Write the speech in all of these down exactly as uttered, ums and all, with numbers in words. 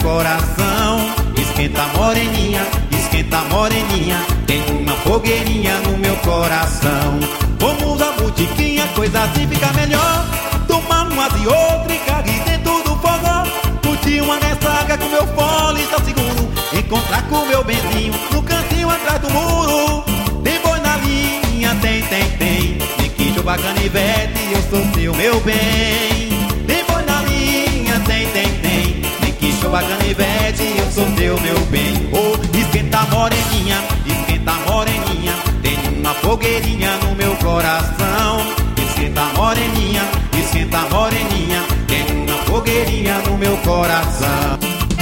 coração. Esquenta moreninha, esquenta moreninha, tem uma fogueirinha no meu coração. Vamos à botiquinha, coisa assim fica melhor. Tomar uma de outra e cair dentro do fogão. Curtir uma ressaca com meu fole está seguro. Encontrar com meu benzinho no cantinho atrás do muro. Tem boi na linha, tem, tem, tem. Tem que jogar canivete, eu sou teu, meu bem. Tem boi na linha, tem, tem, tem. Tem que jogar canivete, eu sou teu, meu bem. Oh, esquenta moreninha, esquenta moreninha, tem uma fogueirinha no meu coração. Esquenta moreninha, esquenta moreninha, tem uma fogueirinha no meu coração.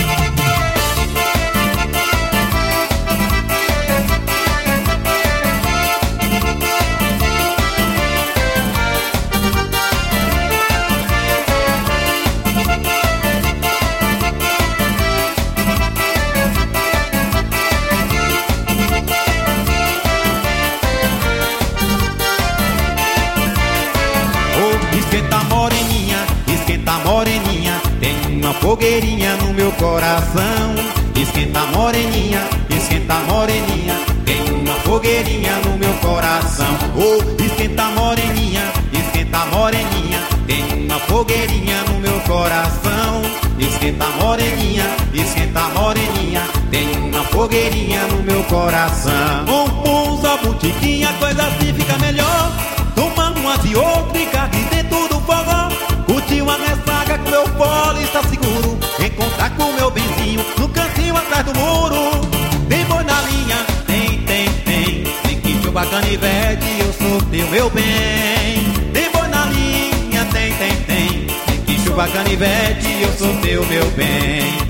Esquenta moreninha, esquenta moreninha, tem uma fogueirinha no meu coração. Esquenta moreninha, esquenta moreninha, tem uma fogueirinha no meu coração. Oh, esquenta moreninha, esquenta moreninha, tem uma fogueirinha no meu coração. Esquenta moreninha, esquenta moreninha, tem uma fogueirinha no meu coração. Vamos à botiquinha, coisa assim fica melhor. Toma uma de outra e cague dentro do fogão. Curtir uma ressaca com meu fole está seguro. Encontrar com meu benzinho no cantinho atrás do muro. Tem boi na linha, tem, tem, tem. Tem que jogar canivete, eu sou teu, meu bem. Tem boi na linha, tem, tem, tem. Tem que jogar canivete, eu sou teu, meu bem.